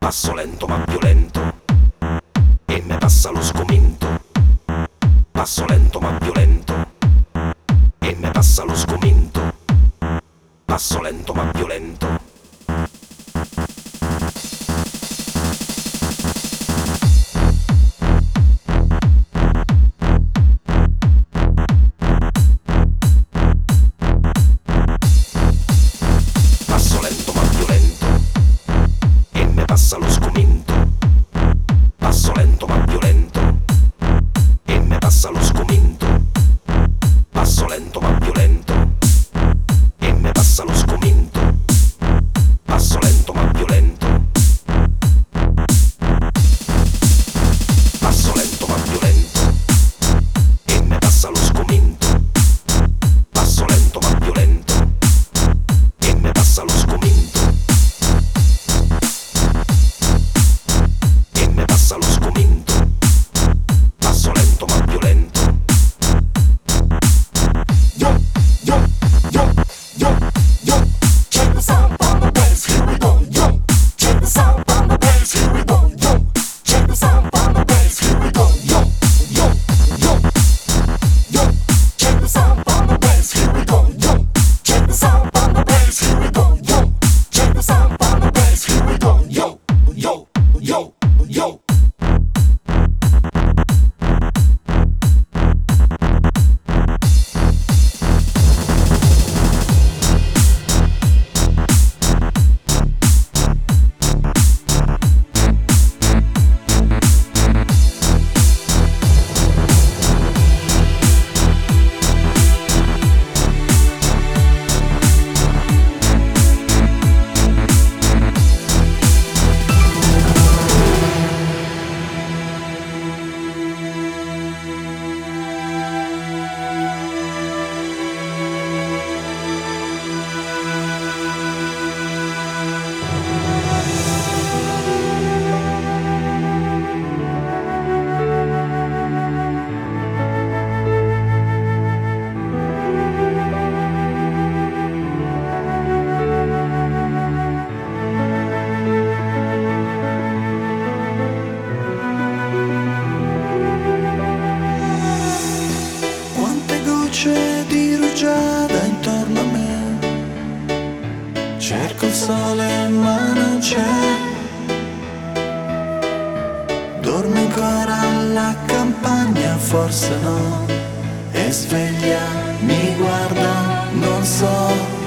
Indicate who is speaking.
Speaker 1: Passo lento ma violento e me passa lo sgomento. Passo lento ma violento e me passa lo sgomento. Passo lento ma violento. Passo lento ma violento e me passa lo sgomento. Passo lento ma violento e me passa lo sgomento. Passo lento ma violento e me passa lo sgomento. Passo lento ma violento. Passo lento ma violento e me passa lo sgomento. Passo lento ma violento e me passa lo sgomento. E me passa lo sgomento. Passo lento ma violento.
Speaker 2: Yo, yo, yo, yo, yo. Check the sound on the bass, here we go. Yo, check the sound on the bass, here we go. Yo, check the sound on the bass, here we go. Yo, yo, yo, yo. Check the sound on the bass, here we go. Yo, check the sound on the bass, here we go. Yo, check the sound on the bass, here we go. Yo, yo, yo, yo.
Speaker 3: Quante gocce di rugiada intorno a me. Cerco il sole ma non c'è. Dorme ancora la campagna, forse no. E sveglia, mi guarda, non so.